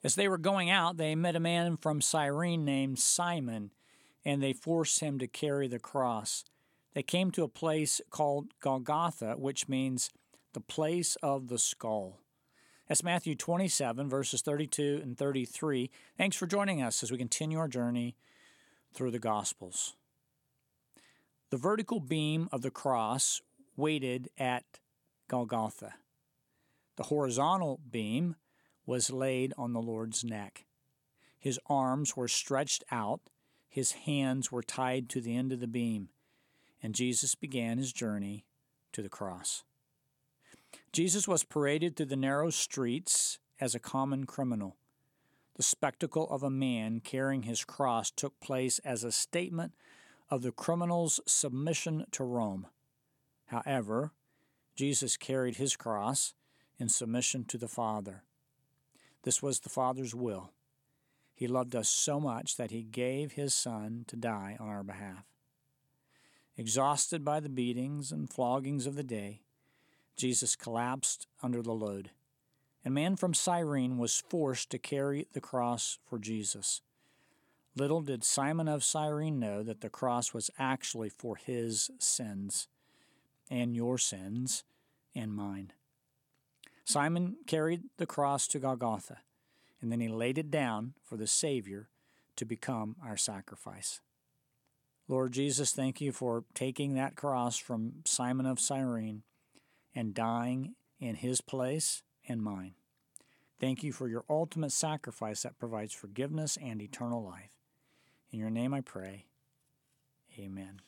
As they were going out, they met a man from Cyrene named Simon, and they forced him to carry the cross. They came to a place called Golgotha, which means the place of the skull. That's Matthew 27, verses 32 and 33. Thanks for joining us as we continue our journey through the Gospels. The vertical beam of the cross waited at Golgotha. The horizontal beam was laid on the Lord's neck. His arms were stretched out, his hands were tied to the end of the beam, and Jesus began his journey to the cross. Jesus was paraded through the narrow streets as a common criminal. The spectacle of a man carrying his cross took place as a statement of the criminal's submission to Rome. However, Jesus carried his cross in submission to the Father. This was the Father's will. He loved us so much that he gave his Son to die on our behalf. Exhausted by the beatings and floggings of the day, Jesus collapsed under the load. A man from Cyrene was forced to carry the cross for Jesus. Little did Simon of Cyrene know that the cross was actually for his sins, and your sins, and mine. Simon carried the cross to Golgotha, and then he laid it down for the Savior to become our sacrifice. Lord Jesus, thank you for taking that cross from Simon of Cyrene and dying in his place and mine. Thank you for your ultimate sacrifice that provides forgiveness and eternal life. In your name I pray, amen.